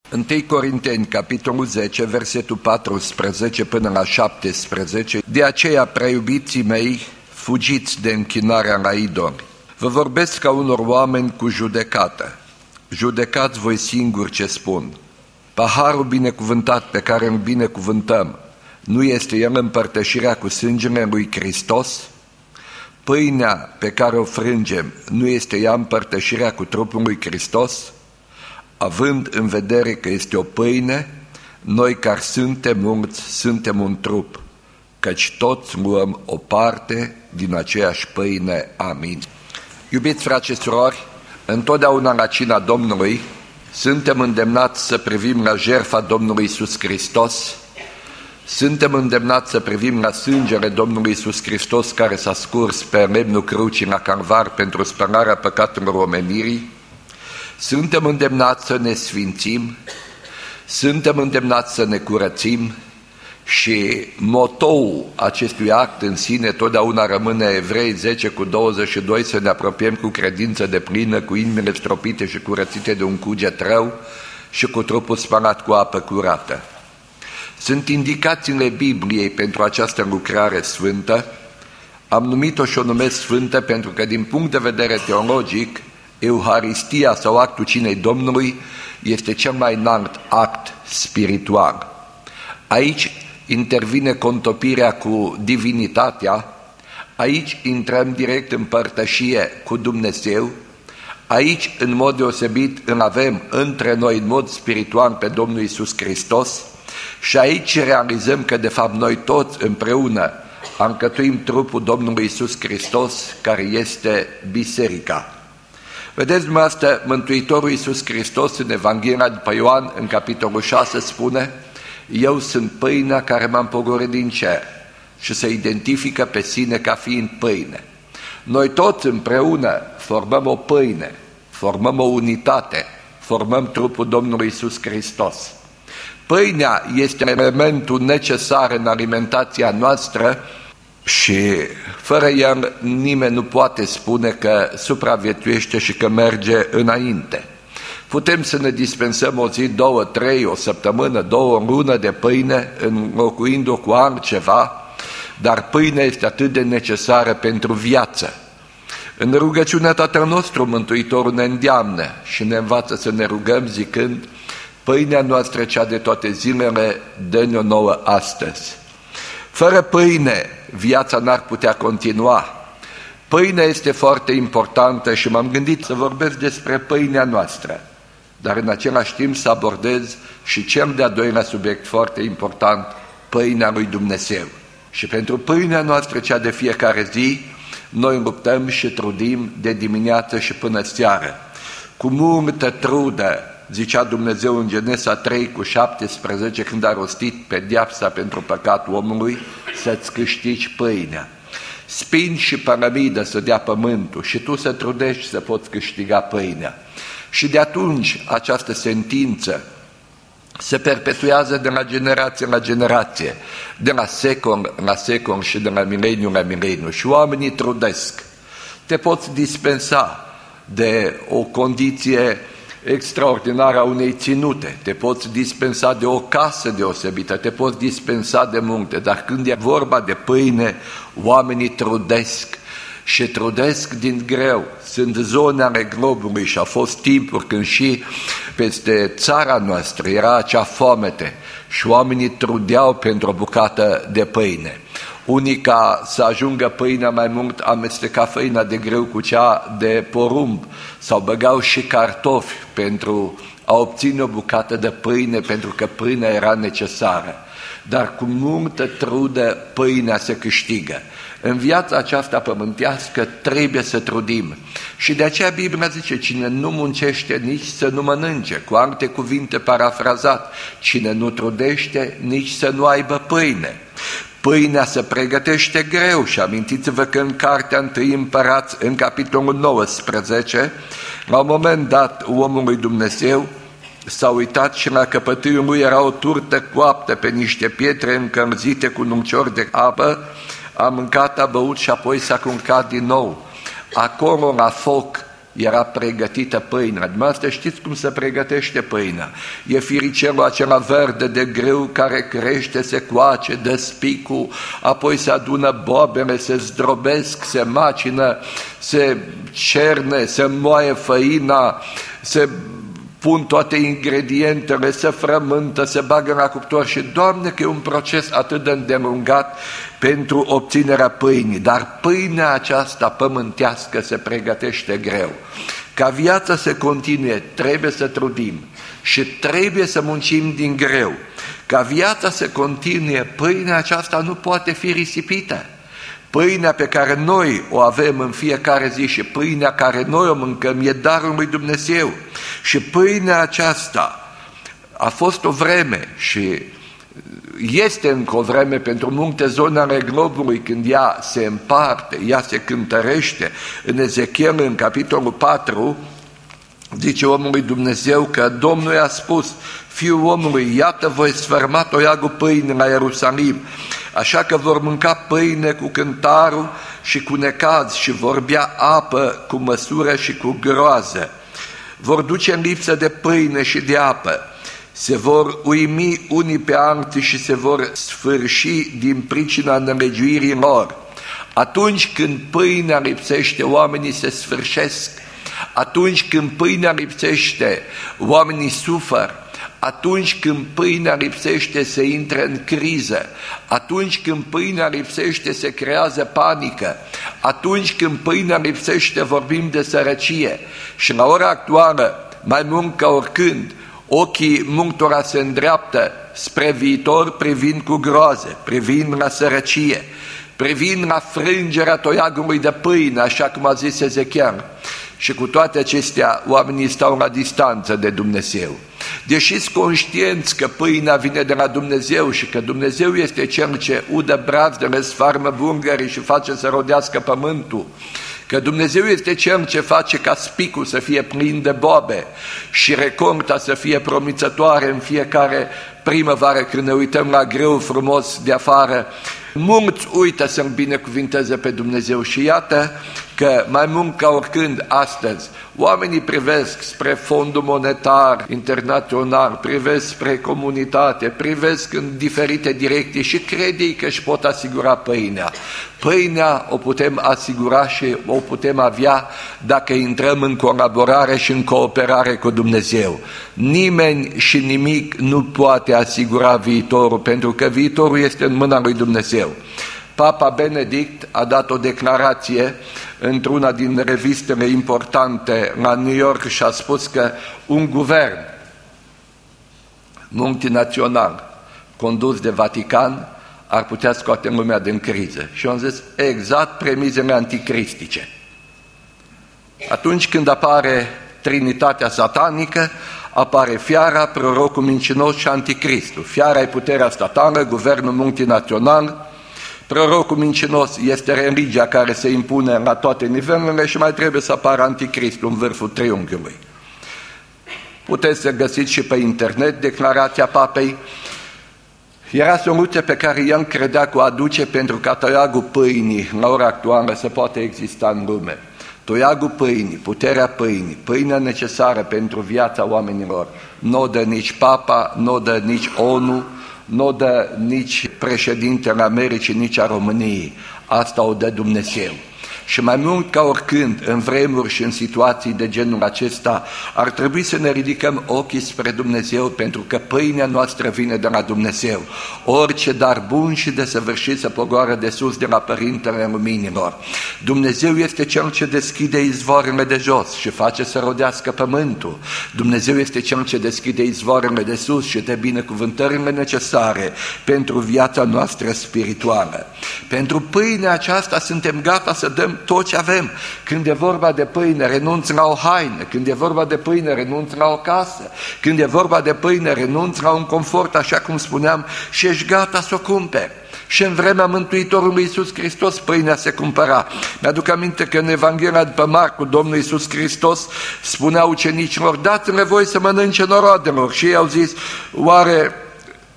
1 Corinteni, capitolul 10, versetul 14 până la 17. De aceea, prea iubiții mei, fugiți de închinarea la idoli. Vă vorbesc ca unor oameni cu judecată. Judecați voi singuri ce spun. Paharul binecuvântat pe care îl binecuvântăm, nu este el împărtășirea cu sângele lui Hristos? Pâinea pe care o frângem, nu este ea împărtășirea cu trupul lui Hristos? Având în vedere că este o pâine, noi care suntem mulți, suntem un trup, căci toți luăm o parte din aceeași pâine. Amin. Iubiți frați și surori, întotdeauna la cina Domnului suntem îndemnați să privim la jertfa Domnului Iisus Hristos, suntem îndemnați să privim la sângele Domnului Iisus Hristos care s-a scurs pe lemnul crucii la Calvar pentru spălarea păcatelor omenirii, suntem îndemnați să ne sfințim, suntem îndemnați să ne curățim și motoul acestui act în sine totdeauna rămâne Evrei 10:22, să ne apropiem cu credință deplină, cu inimile stropite și curățite de un cuget rău și cu trupul spălat cu apă curată. Sunt indicațiile Bibliei pentru această lucrare sfântă. Am numit-o și o numesc sfântă pentru că din punct de vedere teologic, Euharistia sau actul cinei Domnului este cel mai înalt act spiritual. Aici intervine contopirea cu divinitatea, aici intrăm direct în părtășie cu Dumnezeu, aici în mod deosebit îl avem între noi în mod spiritual pe Domnul Iisus Hristos și aici realizăm că de fapt noi toți împreună alcătuim trupul Domnului Iisus Hristos care este biserica. Vedeți dumneavoastră, Mântuitorul Iisus Hristos în Evanghelia după Ioan, în capitolul 6, spune: eu sunt pâinea care m-am pogorât din cer, și se identifică pe sine ca fiind pâine. Noi toți împreună formăm o pâine, formăm o unitate, formăm trupul Domnului Iisus Hristos. Pâinea este elementul necesar în alimentația noastră și fără el nimeni nu poate spune că supraviețuiește și că merge înainte. Putem să ne dispensăm o zi, 2, 3, o săptămână, 2, o lună de pâine, înlocuind-o cu altceva, dar pâinea este atât de necesară pentru viață. În rugăciunea Tatăl nostru, Mântuitorul ne îndeamnă și ne învață să ne rugăm zicând: pâinea noastră cea de toate zilele, dă-ne-o nouă astăzi. Fără pâine, viața n-ar putea continua. Pâinea este foarte importantă și m-am gândit să vorbesc despre pâinea noastră, dar în același timp să abordez și cel de-al doilea subiect foarte important, pâinea lui Dumnezeu. Și pentru pâinea noastră, cea de fiecare zi, noi luptăm și trudim de dimineață și până seară. Cu multă trudă, zicea Dumnezeu în Genesa 3:17, când a rostit pedeapsa pentru păcatul omului, să-ți câștigi pâinea. Spini și pălămidă să dea pământul și tu să trudești să poți câștiga pâinea. Și de atunci această sentință se perpetuează de la generație la generație, de la secol la secol și de la mileniu la mileniu. Și oamenii trudesc. Te poți dispensa de o condiție extraordinară a unei ținute, te poți dispensa de o casă deosebită, te poți dispensa de multe, dar când e vorba de pâine, oamenii trudesc și trudesc din greu. Sunt zone ale globului și au fost timpuri când și peste țara noastră era acea foamete și oamenii trudeau pentru o bucată de pâine. Unii, ca să ajungă pâinea mai mult, amesteca făina de grâu cu cea de porumb sau băgau și cartofi pentru a obține o bucată de pâine, pentru că pâinea era necesară. Dar cu multă trudă pâinea se câștigă. În viața aceasta pământească trebuie să trudim. Și de aceea Biblia zice: cine nu muncește, nici să nu mănânce. Cu alte cuvinte parafrazat: cine nu trudește, nici să nu aibă pâine. Pâinea se pregătește greu și amintiți-vă că în cartea 1 Împărați, în capitolul 19, la un moment dat omul lui Dumnezeu s-a uitat și la căpătâiul lui era o turtă coaptă pe niște pietre încălzite cu nunciori de apă, a mâncat, a băut și apoi s-a culcat din nou. Acolo la foc era pregătită pâinea. Dumneavoastră știți cum se pregătește pâinea. E firicelul acela verde de grâu care crește, se coace, dă spicul, apoi se adună bobele, se zdrobesc, se macină, se cerne, se moaie făina, se pun toate ingredientele, se frământă, se bagă la cuptor și, Doamne, că e un proces atât de îndelungat pentru obținerea pâinii. Dar pâinea aceasta pământească se pregătește greu. Ca viața să continue, trebuie să trudim și trebuie să muncim din greu. Ca viața să continue, pâinea aceasta nu poate fi risipită. Pâinea pe care noi o avem în fiecare zi și pâinea care noi o mâncăm e darul lui Dumnezeu. Și pâinea aceasta a fost o vreme și este încă o vreme pentru multe zone ale globului când ea se împarte, ea se cântărește. În Ezechiel, în capitolul 4, zice omul lui Dumnezeu că Domnul i-a spus: Fiul omului, iată voi sfărma toiagul pâine la Ierusalim, așa că vor mânca pâine cu cântarul și cu necaz și vor bea apă cu măsură și cu groază. Vor duce în lipsă de pâine și de apă. Se vor uimi unii pe alții și se vor sfârși din pricina nelegiuirii lor. Atunci când pâinea lipsește, oamenii se sfârșesc. Atunci când pâinea lipsește, oamenii suferă. Atunci când pâinea lipsește, se intră în criză. Atunci când pâinea lipsește, se creează panică. Atunci când pâinea lipsește, vorbim de sărăcie. Și la ora actuală, mai mult ca oricând, ochii multora se îndreaptă spre viitor, privind cu groază, privind la sărăcie, privind la frângerea toiagului de pâine, așa cum a zis Ezechiel. Și cu toate acestea, oamenii stau la distanță de Dumnezeu. Deși sunt conștienți că pâinea vine de la Dumnezeu și că Dumnezeu este Cel ce udă brazdele, sfarmă bulgarii și face să rodească pământul, că Dumnezeu este Cel ce face ca spicul să fie plin de bobe și recolta să fie promițătoare în fiecare primăvară când ne uităm la grâu frumos de afară, mulți uită să-L binecuvinteze pe Dumnezeu și iată că mai mult ca oricând astăzi oamenii privesc spre Fondul Monetar Internațional, privesc spre comunitate, privesc în diferite direcții și cred ei că își pot asigura pâinea. Pâinea o putem asigura și o putem avea dacă intrăm în colaborare și în cooperare cu Dumnezeu. Nimeni și nimic nu poate asigura viitorul, pentru că viitorul este în mâna lui Dumnezeu. Papa Benedict a dat o declarație într-una din revistele importante la New York și a spus că un guvern multinațional condus de Vatican ar putea scoate lumea din criză. Și am zis exact premizele anticristice. Atunci când apare Trinitatea satanică, apare fiara, prorocul mincinos și anticristul. Fiara e puterea statală, guvernul multinațional. Prorocul mincinos este religia care se impune la toate nivelurile și mai trebuie să apară anticristul în vârful triunghiului. Puteți să găsiți și pe internet declarația papei. Era soluția pe care el credea că o aduce pentru ca toiagul pâinii la ora actuală să poată exista în lume. Toiagul pâinii, puterea pâinii, pâinea necesară pentru viața oamenilor, nu o dă nici papa, nu o dă nici ONU, nu o dă nici președintele Americii, nici a României. Asta o dă Dumnezeu. Și mai mult ca oricând, în vremuri și în situații de genul acesta, ar trebui să ne ridicăm ochii spre Dumnezeu, pentru că pâinea noastră vine de la Dumnezeu. Orice dar bun și desăvârșit să pogoară de sus de la Părintele Luminilor. Dumnezeu este Cel ce deschide izvoarele de jos și face să rodească pământul. Dumnezeu este Cel ce deschide izvoarele de sus și dă binecuvântările necesare pentru viața noastră spirituală. Pentru pâinea aceasta suntem gata să dăm tot ce avem. Când e vorba de pâine, renunț la o haină. Când e vorba de pâine, renunț la o casă. Când e vorba de pâine, renunț la un confort, așa cum spuneam, și ești gata să o cumperi. Și în vremea Mântuitorului Iisus Hristos pâinea se cumpăra. Mi-aduc aminte că în Evanghelia după Marcu, Domnul Iisus Hristos spunea ucenicilor: dați-le voi să mănânce noroadelor. Și ei au zis: oare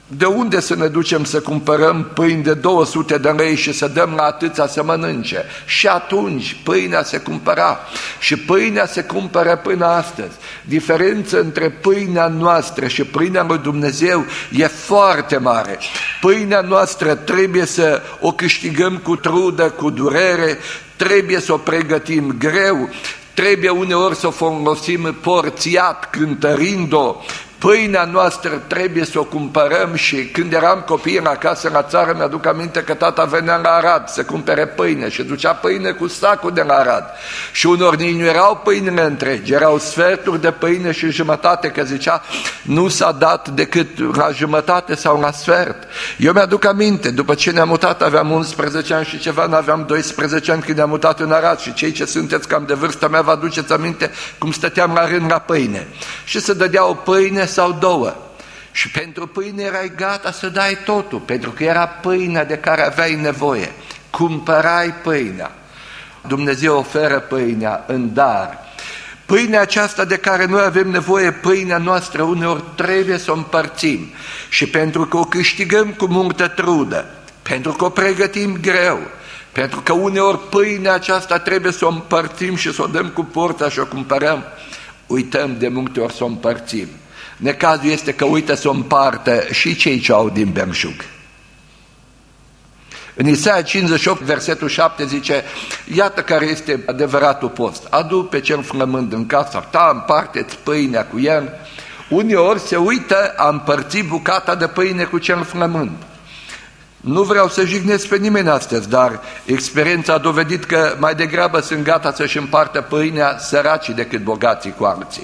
De unde să ne ducem să cumpărăm pâini de 200 de lei și să dăm la atâția să mănânce? Și atunci pâinea se cumpăra și pâinea se cumpără până astăzi. Diferența între pâinea noastră și pâinea lui Dumnezeu e foarte mare. Pâinea noastră trebuie să o câștigăm cu trudă, cu durere, trebuie să o pregătim greu, trebuie uneori să o folosim porțiat, cântărind-o. Pâinea noastră trebuie să o cumpărăm și când eram copii în acasă la țară, mi-aduc aminte că tata venea la Arad să cumpere pâine și ducea pâine cu sacul de la Arad. Și unor nici nu erau pâinile întregi, erau sferturi de pâine și jumătate, că zicea nu s-a dat decât la jumătate sau la sfert. Eu mi-aduc aminte, după ce ne-am mutat, aveam 11 ani și ceva, n-aveam 12 ani când ne-am mutat în Arad și cei ce sunteți cam de vârsta mea vă aduceți aminte cum stăteam la rând la pâine. Și se dădea o pâine sau două. Și pentru pâine erai gata să dai totul, pentru că era pâinea de care aveai nevoie. Cumpărai pâinea. Dumnezeu oferă pâinea în dar. Pâinea aceasta de care noi avem nevoie, pâinea noastră, uneori trebuie să o împărțim. Și pentru că o câștigăm cu multă trudă, pentru că o pregătim greu, pentru că uneori pâinea aceasta trebuie să o împărțim și să o dăm cu porța și o cumpărăm, uităm de multe ori să o împărțim. Necazul este că uită să o împartă și cei ce au din belșug. În Isaia 58, versetul 7 zice, iată care este adevăratul post. Adu pe cel flămând în casa ta, împarte-ți pâinea cu el. Uneori se uită a împărți bucata de pâine cu cel flămând. Nu vreau să jignesc pe nimeni astăzi, dar experiența a dovedit că mai degrabă sunt gata să-și împartă pâinea săracii decât bogații cu alții.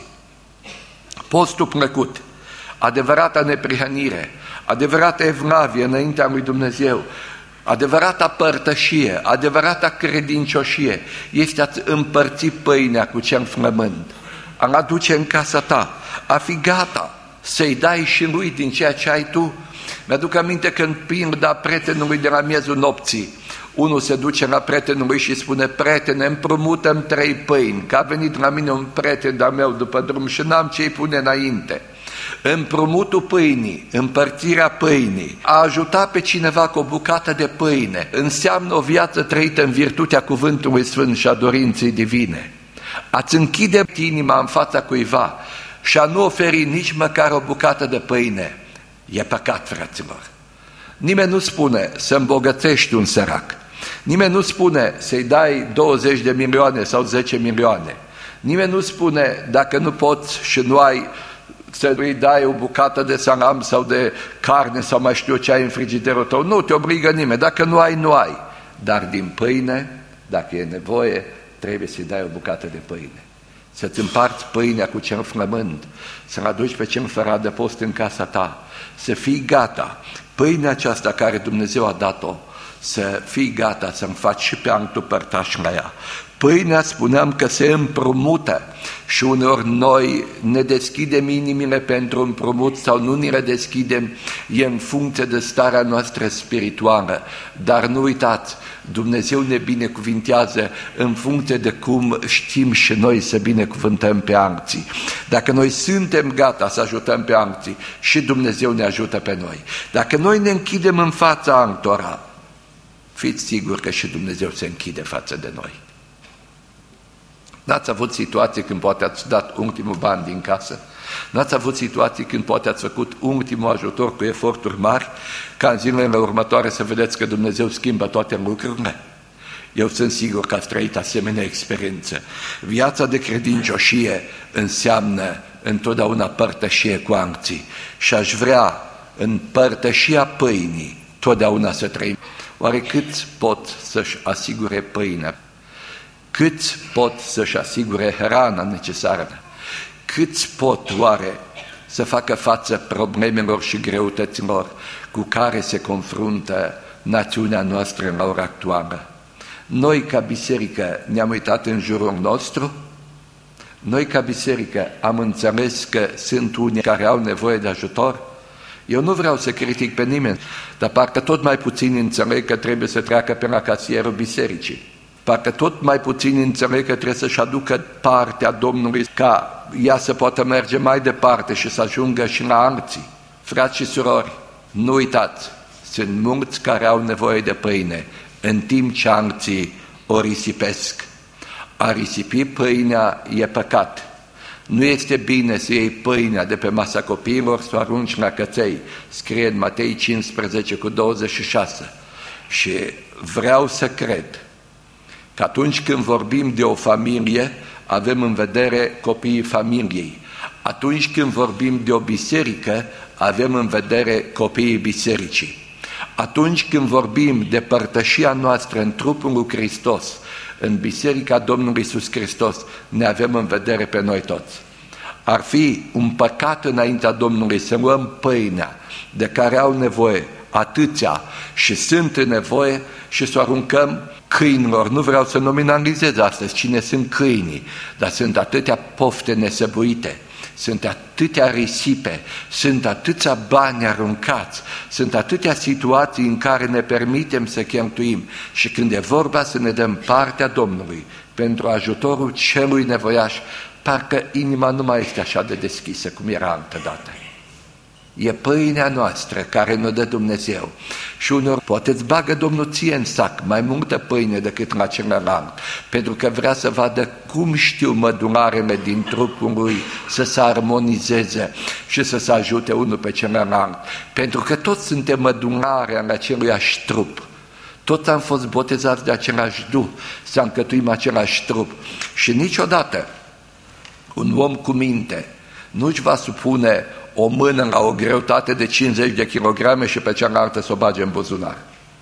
Postul plăcut, adevărata neprihănire, adevărata evlavie înaintea lui Dumnezeu, adevărata părtășie, adevărata credincioșie este a împărți pâinea cu cel flămând, a-l aduce în casa ta, a fi gata să-i dai și lui din ceea ce ai tu. Mi-aduc aminte când pilda prietenului de la miezul nopții, unul se duce la prietenul lui și spune, prietene, împrumutăm 3 pâini, că a venit la mine un prieten de-al meu după drum și n-am ce-i pune înainte. Împrumutul pâinii, împărțirea pâinii, a ajuta pe cineva cu o bucată de pâine, înseamnă o viață trăită în virtutea cuvântului sfânt și a dorinței divine. Ați închide inima în fața cuiva și a nu oferi nici măcar o bucată de pâine, e păcat, fraților. Nimeni nu spune să îmbogățești un sărac. Nimeni nu spune să-i dai 20 de milioane sau 10 milioane. Nimeni nu spune dacă nu poți și nu ai să îi dai o bucată de salam sau de carne sau mai știu ce ai în frigiderul tău. Nu te obligă nimeni. Dacă nu ai, nu ai. Dar din pâine, dacă e nevoie, trebuie să-i dai o bucată de pâine. Să-ți împarți pâinea cu cel flămând, să-l aduci pe cel fără de post în casa ta, să fii gata. Pâinea aceasta care Dumnezeu a dat-o, să fii gata să-mi faci și pe altul părtaș la ea. Pâinea, spuneam că se împrumută și uneori noi ne deschidem inimile pentru împrumut sau nu ne le deschidem, e în funcție de starea noastră spirituală. Dar nu uitați, Dumnezeu ne binecuvintează în funcție de cum știm și noi să binecuvântăm pe alții. Dacă noi suntem gata să ajutăm pe alții, și Dumnezeu ne ajută pe noi. Dacă noi ne închidem în fața altora, fiți siguri că și Dumnezeu se închide față de noi. N-ați avut situații când poate ați dat ultimul ban din casă? N-ați avut situații când poate ați făcut ultimul ajutor cu eforturi mari, ca în zilele următoare să vedeți că Dumnezeu schimbă toate lucrurile? Eu sunt sigur că ați trăit asemenea experiență. Viața de credincioșie înseamnă întotdeauna părtășie cu alții și aș vrea în părtășia pâinii totdeauna să trăim. Oare câți pot să-și asigure pâinea? Câți pot să-și asigure hrana necesară? Câți pot oare să facă față problemelor și greutăților cu care se confruntă națiunea noastră în la ora actuală? Noi ca biserică ne-am uitat în jurul nostru? Noi ca biserică am înțeles că sunt unii care au nevoie de ajutor? Eu nu vreau să critic pe nimeni, dar parcă tot mai puțin înțeleg că trebuie să treacă pe la casierul bisericii. Parcă tot mai puțin înțeleg că trebuie să-și aducă partea Domnului ca ea să poată merge mai departe și să ajungă și la alții. Frați și surori, Nu uitați, sunt mulți care au nevoie de pâine, în timp ce alții o risipesc. A risipi pâinea e păcat. Nu este bine să iei pâinea de pe masa copiilor, să o arunci la căței. Scrie în Matei 15:26. Și vreau să cred că atunci când vorbim de o familie, avem în vedere copiii familiei. Atunci când vorbim de o biserică, avem în vedere copiii bisericii. Atunci când vorbim de părtășia noastră în trupul lui Hristos, în Biserica Domnului Iisus Hristos, ne avem în vedere pe noi toți. Ar fi un păcat înaintea Domnului să luăm pâinea de care au nevoie atâția și sunt în nevoie și să o aruncăm câinilor. Nu vreau să nominalizez astăzi cine sunt câinii, dar sunt atâtea pofte nesăbuite, sunt atâtea risipe, sunt atâția bani aruncați, sunt atâtea situații în care ne permitem să cheltuim și când e vorba să ne dăm partea Domnului pentru ajutorul celui nevoiaș, parcă inima nu mai este așa de deschisă cum era altădată. E pâinea noastră care ne dă Dumnezeu. Și uneori poate îți bagă Domnul ție în sac mai multă pâine decât la celălalt, pentru că vrea să vadă cum știu mădularele din trupul lui să se armonizeze și să se ajute unul pe celălalt. Pentru că toți suntem mădulare ale aceluiași trup. Toți am fost botezați de același Duh, să încătuim același trup. Și niciodată un om cu minte nu-și va supune o mână la o greutate de 50 de kilograme și pe cealaltă să o bage în buzunar.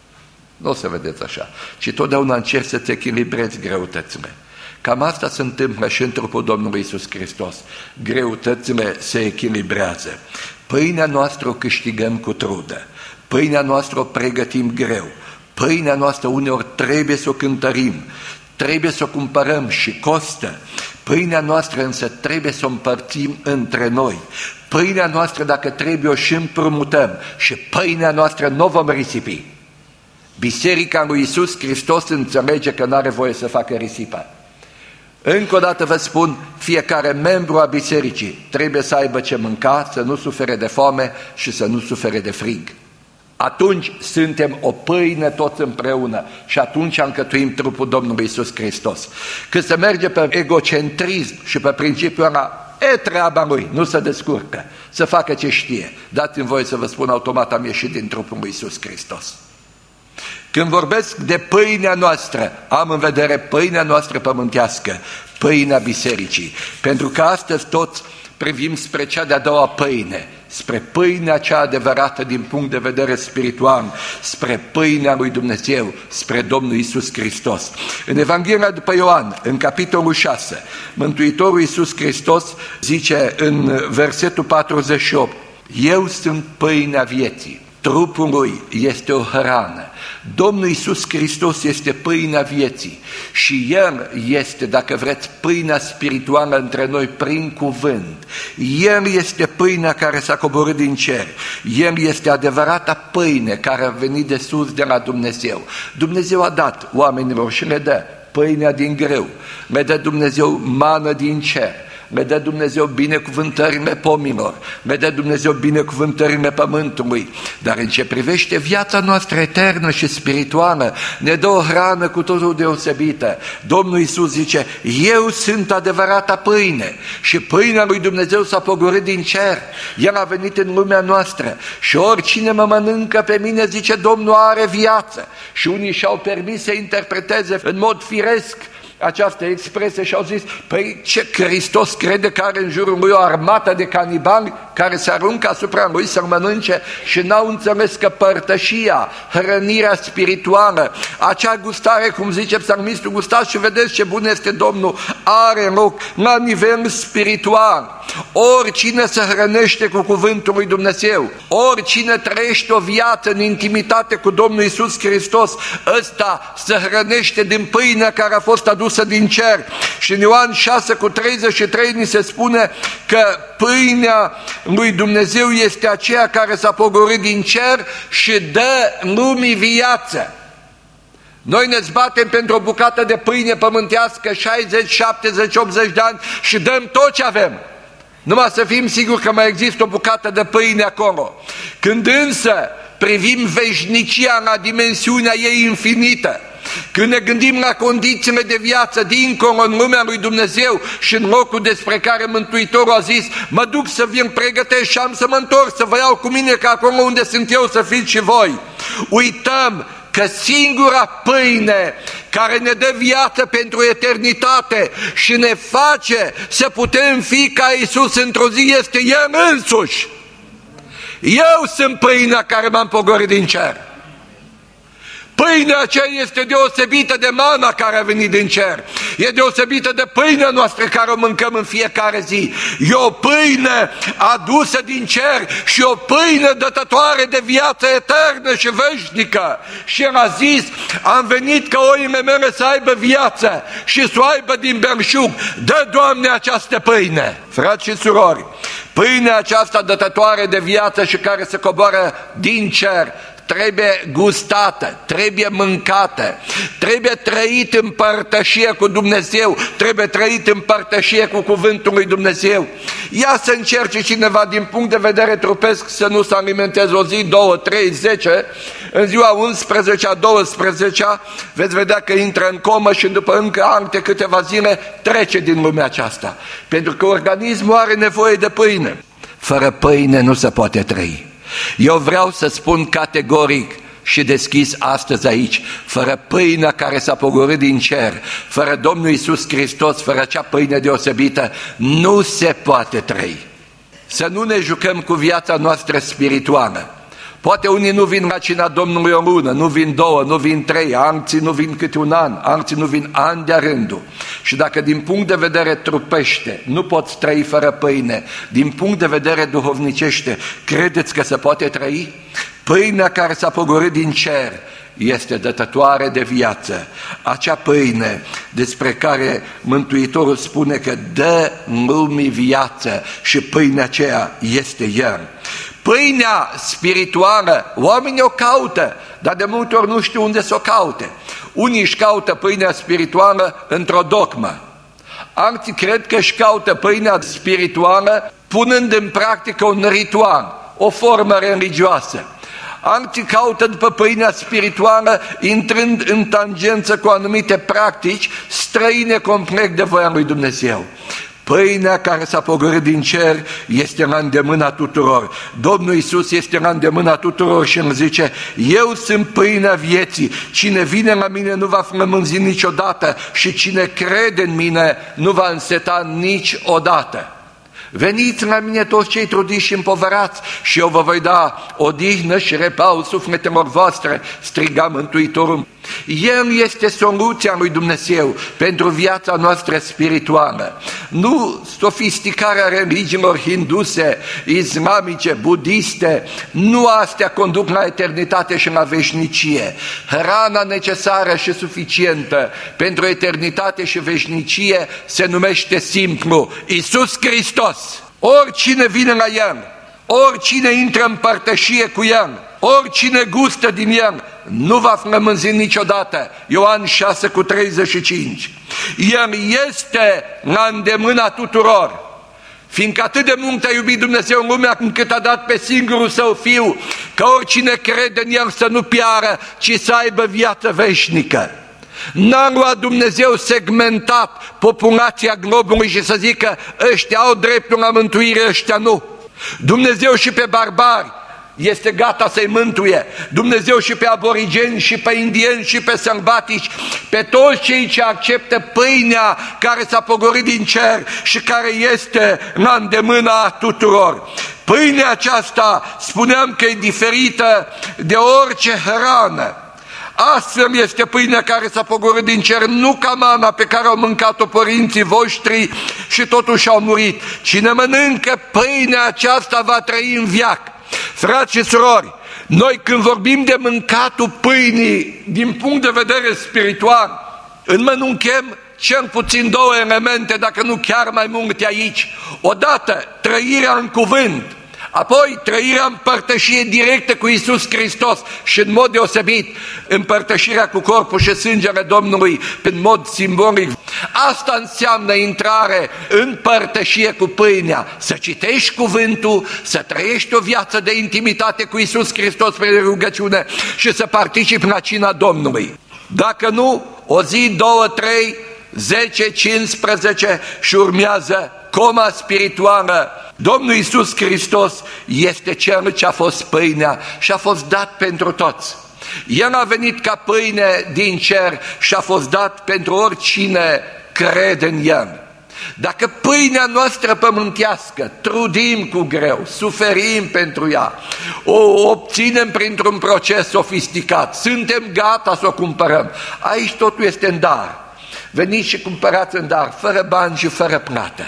Nu o să vedeți așa, ci totdeauna încerci să-ți echilibrezi greutățile. Cam asta se întâmplă și în trupul Domnului Iisus Hristos. Greutățile se echilibrează. Pâinea noastră o câștigăm cu trudă. Pâinea noastră o pregătim greu. Pâinea noastră uneori trebuie să o cântărim. Trebuie să o cumpărăm și costă. Pâinea noastră însă trebuie să o împărțim între noi. Pâinea noastră, dacă trebuie, o și împrumutăm și pâinea noastră nu o vom risipi. Biserica lui Iisus Hristos înțelege că nu are voie să facă risipă. Încă o dată vă spun, fiecare membru a bisericii trebuie să aibă ce mânca, să nu sufere de foame și să nu sufere de frig. Atunci suntem o pâine toți împreună și atunci încătuim trupul Domnului Iisus Hristos. Când se merge pe egocentrism și pe principiul ăla, e treaba lui, nu se descurcă, să facă ce știe. Dați-mi voie să vă spun, automat am ieșit din trupul lui Iisus Hristos. Când vorbesc de pâinea noastră, am în vedere pâinea noastră pământească, pâinea bisericii, pentru că astăzi toți privim spre cea de-a doua pâine, spre pâinea cea adevărată din punct de vedere spiritual, spre pâinea lui Dumnezeu, spre Domnul Iisus Hristos. În Evanghelia după Ioan, în capitolul 6, Mântuitorul Iisus Hristos zice în versetul 48, eu sunt pâinea vieții. Trupul lui este o hrană. Domnul Iisus Hristos este pâinea vieții și El este, dacă vreți, pâinea spirituală între noi prin cuvânt. El este pâinea care s-a coborât din cer. El este adevărata pâine care a venit de sus de la Dumnezeu. Dumnezeu a dat oamenilor și le dă pâinea din grâu, le dă Dumnezeu mană din cer, le dă Dumnezeu binecuvântările pomilor, le dă Dumnezeu binecuvântările pământului, dar în ce privește viața noastră eternă și spirituală, ne dă o hrană cu totul deosebită. Domnul Iisus zice, eu sunt adevărata pâine și pâinea lui Dumnezeu s-a pogorât din cer, El a venit în lumea noastră și oricine mă mănâncă pe mine, zice Domnul, are viață. Și unii și-au permis să interpreteze în mod firesc această expresie și au zis, păi ce Hristos crede că are în jurul lui o armată de canibali care se aruncă asupra lui să-l mănânce și n-au înțeles că părtășia, hrănirea spirituală, acea gustare, cum zice psalmistul, gustați și vedeți ce bun este Domnul, are loc la nivel spiritual. Oricine se hrănește cu cuvântul lui Dumnezeu, oricine trăiește o viață în intimitate cu Domnul Iisus Hristos, ăsta se hrănește din pâinea care a fost adusă din cer. Și în Ioan 6:33 ni se spune că pâinea lui Dumnezeu este aceea care s-a pogorât din cer și dă lumii viață. Noi ne zbatem pentru o bucată de pâine pământească 60, 70, 80 de ani și dăm tot ce avem. Numai să fim siguri că mai există o bucată de pâine acolo. Când însă privim veșnicia la dimensiunea ei infinită, când ne gândim la condițiile de viață dincolo în lumea lui Dumnezeu și în locul despre care Mântuitorul a zis: mă duc să vin pregătesc și am să mă întorc să vă iau cu mine, că acolo unde sunt eu să fiți și voi, uităm că singura pâine care ne dă viață pentru eternitate și ne face să putem fi ca Iisus într-o zi este El însuși. Eu sunt pâinea care m-am pogorât din cer. Pâinea aceea este deosebită de mana care a venit din cer. E deosebită de pâinea noastră care o mâncăm în fiecare zi. E o pâine adusă din cer și o pâine dătătoare de viață eternă și veșnică. Și El a zis: am venit ca oile mele să aibă viață și să o aibă din belșug. Dă, Doamne, această pâine. Frați și surori, pâinea aceasta dătătoare de viață și care se coboară din cer trebuie gustată, trebuie mâncată, trebuie trăit în părtășie cu Dumnezeu, trebuie trăit în părtășie cu cuvântul lui Dumnezeu. Ia să încerce cineva din punct de vedere trupesc să nu se alimenteze o zi, 2, 3, 10, în ziua 11-a, 12-a, veți vedea că intră în comă și după încă alte câteva zile trece din lumea aceasta. Pentru că organismul are nevoie de pâine. Fără pâine nu se poate trăi. Eu vreau să spun categoric și deschis astăzi aici: fără pâinea care s-a pogorât din cer, fără Domnul Iisus Hristos, fără acea pâine deosebită, nu se poate trăi. Să nu ne jucăm cu viața noastră spirituală. Poate unii nu vin la cina Domnului o lună, nu vin 2, nu vin 3, alții nu vin câte un an, alții nu vin ani de-a rândul. Și dacă din punct de vedere trupește nu poți trăi fără pâine, din punct de vedere duhovnicește, credeți că se poate trăi? Pâinea care s-a pogorât din cer este dătătoare de viață. Acea pâine despre care Mântuitorul spune că dă lumii viață și pâinea aceea este El. Pâinea spirituală, oamenii o caută, dar de multe ori nu știu unde să o caute. Unii își caută pâinea spirituală într-o dogmă. Alții cred că își caută pâinea spirituală punând în practică un ritual, o formă religioasă. Alții caută după pâinea spirituală intrând în tangență cu anumite practici străine complet de voia lui Dumnezeu. Pâinea care s-a pogorât din cer este la îndemâna tuturor. Domnul Iisus este la îndemâna tuturor și îmi zice: eu sunt pâinea vieții. Cine vine la mine nu va flămânzi niciodată și cine crede în mine nu va înseta niciodată. Veniți la mine toți cei trudiți și împovărați și eu vă voi da odihnă și repaus sufletelor voastre, striga Mântuitorul. El este soluția lui Dumnezeu pentru viața noastră spirituală. Nu sofisticarea religiilor hinduse, islamice, budiste, nu astea conduc la eternitate și la veșnicie. Hrana necesară și suficientă pentru eternitate și veșnicie se numește simplu Iisus Hristos. Oricine vine la El, oricine intră în părtășie cu El, oricine gustă din El, nu va flămânzi niciodată. Ioan 6:35. El este la îndemâna tuturor, fiindcă atât de mult a iubit Dumnezeu în lumea încât a dat pe singurul Său Fiu, că oricine crede în El să nu piară, ci să aibă viață veșnică. N-a luat Dumnezeu segmentat populația globului și să zică: ăștia au dreptul la mântuire, ăștia nu. Dumnezeu și pe barbari este gata să-i mântuie. Dumnezeu și pe aborigeni, și pe indieni, și pe sălbatici, pe toți cei ce acceptă pâinea care s-a pogorât din cer și care este la îndemâna tuturor. Pâinea aceasta, spuneam că e diferită de orice hrană. Astfel este pâinea care s-a pogorât din cer, nu ca mana pe care au mâncat-o părinții voștri și totuși au murit. Cine mănâncă pâinea aceasta va trăi în veac. Frați și surori, noi când vorbim de mâncatul pâinii din punct de vedere spiritual, înmănunchem cel puțin 2 elemente, dacă nu chiar mai multe aici. Odată, trăirea în cuvânt, apoi trăirea în părtășie directă cu Iisus Hristos și în mod deosebit împărtășirea cu corpul și sângele Domnului în mod simbolic. Asta înseamnă intrare în părtășie cu pâinea, să citești cuvântul, să trăiești o viață de intimitate cu Iisus Hristos prin rugăciune și să participi la cina Domnului. Dacă nu, o zi, 2, 3, 10, 15 și urmează coma spirituală. Domnul Iisus Hristos este Cel ce a fost pâinea și a fost dat pentru toți. El a venit ca pâine din cer și a fost dat pentru oricine crede în El. Dacă pâinea noastră pământească trudim cu greu, suferim pentru ea, o obținem printr-un proces sofisticat, suntem gata să o cumpărăm, aici totul este în dar. Veniți și cumpărați în dar, fără bani și fără plată.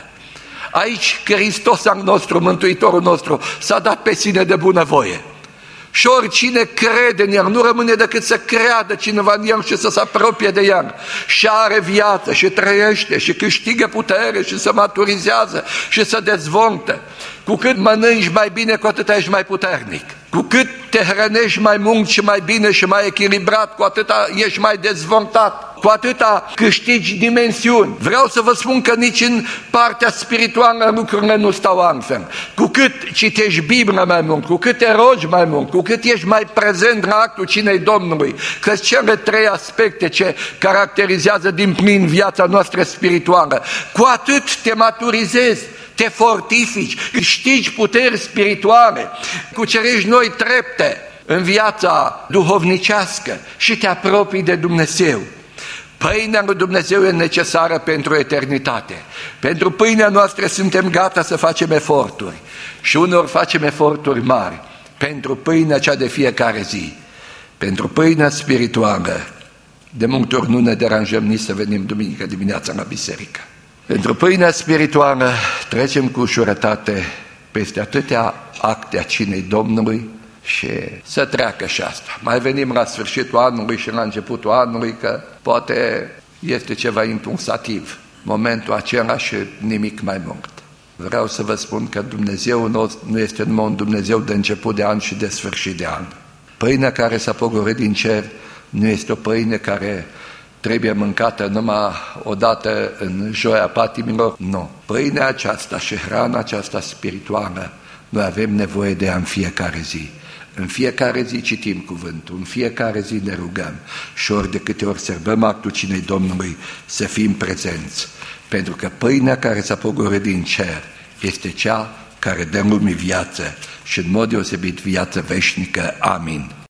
Aici Hristos al nostru, Mântuitorul nostru, s-a dat pe sine de bunăvoie. Și oricine crede în El, nu rămâne decât să creadă cineva în El și să se apropie de El. Și are viață și trăiește și câștigă putere și se maturizează și se dezvoltă. Cu cât mănânci mai bine, cu atât ești mai puternic. Cu cât te hrănești mai mult și mai bine și mai echilibrat, cu atât ești mai dezvoltat, cu atâta câștigi dimensiuni. Vreau să vă spun că nici în partea spirituală lucrurile nu stau altfel. Cu cât citești Biblia mai mult, cu cât te rogi mai mult, cu cât ești mai prezent la actul cinei Domnului, că cele 3 aspecte ce caracterizează din plin viața noastră spirituală, cu atât te maturizezi, te fortifici, câștigi puteri spirituale, cucerești noi trepte în viața duhovnicească și te apropii de Dumnezeu. Pâinea lui Dumnezeu e necesară pentru eternitate. Pentru pâinea noastră suntem gata să facem eforturi și uneori facem eforturi mari pentru pâinea cea de fiecare zi. Pentru pâinea spirituală, de multe ori nu ne deranjăm nici să venim duminică dimineața la biserică. Pentru pâinea spirituală trecem cu ușurătate peste atâtea acte a cinei Domnului și să treacă și asta. Mai venim la sfârșitul anului și la începutul anului că poate este ceva impulsativ, momentul acela și nimic mai mult. Vreau să vă spun că Dumnezeu nu este numai un Dumnezeu de început de an și de sfârșit de an. Pâinea care s-a pogorât din cer nu este o pâine care trebuie mâncată numai odată în joia patimilor. Nu. Pâinea aceasta și hrana aceasta spirituală, noi avem nevoie de ea în fiecare zi. În fiecare zi citim cuvântul, în fiecare zi ne rugăm și ori de câte ori sărbăm actul cinei Domnului să fim prezenți. Pentru că pâinea care s-a pogorât din cer este cea care dă lumii viață și în mod deosebit viață veșnică. Amin.